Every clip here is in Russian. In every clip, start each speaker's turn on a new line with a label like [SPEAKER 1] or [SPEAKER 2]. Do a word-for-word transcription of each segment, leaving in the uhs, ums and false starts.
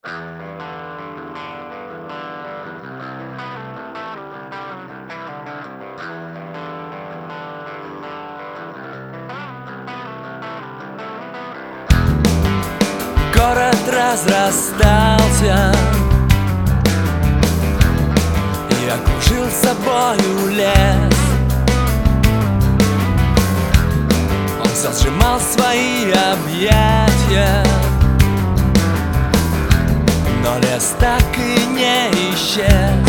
[SPEAKER 1] Город разрастался и окружил собою лес. Он все сжимал свои объятия, но лес так и не исчез.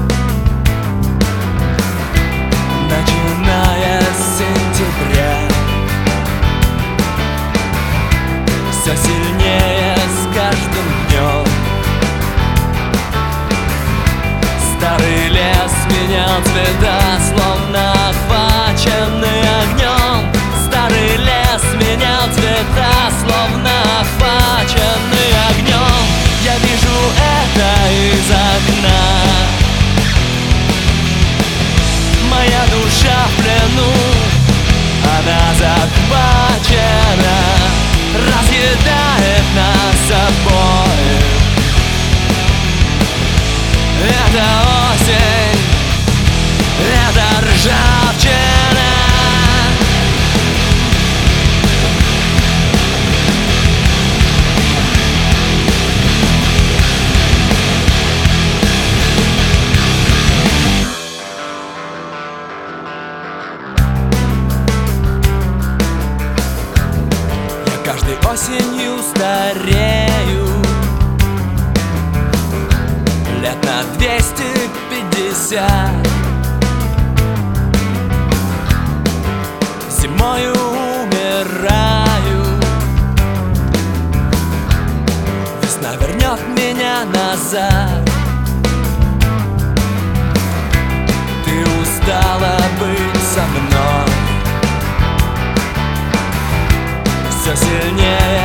[SPEAKER 1] Начиная с сентября, все сильнее с каждым днем старый лес менял цвета, словно охваченный огнем. Старый лес менял цвета, словно охваченный огнем. Я вижу это из окна. Моя душа в плену, она захвачена, разъедает нас обоих. Это осень, это ржавчина. Я каждой осенью старею лет на двести пятьдесят. Зимою умираю, весна вернет меня назад. Ты устала быть со мной, все сильнее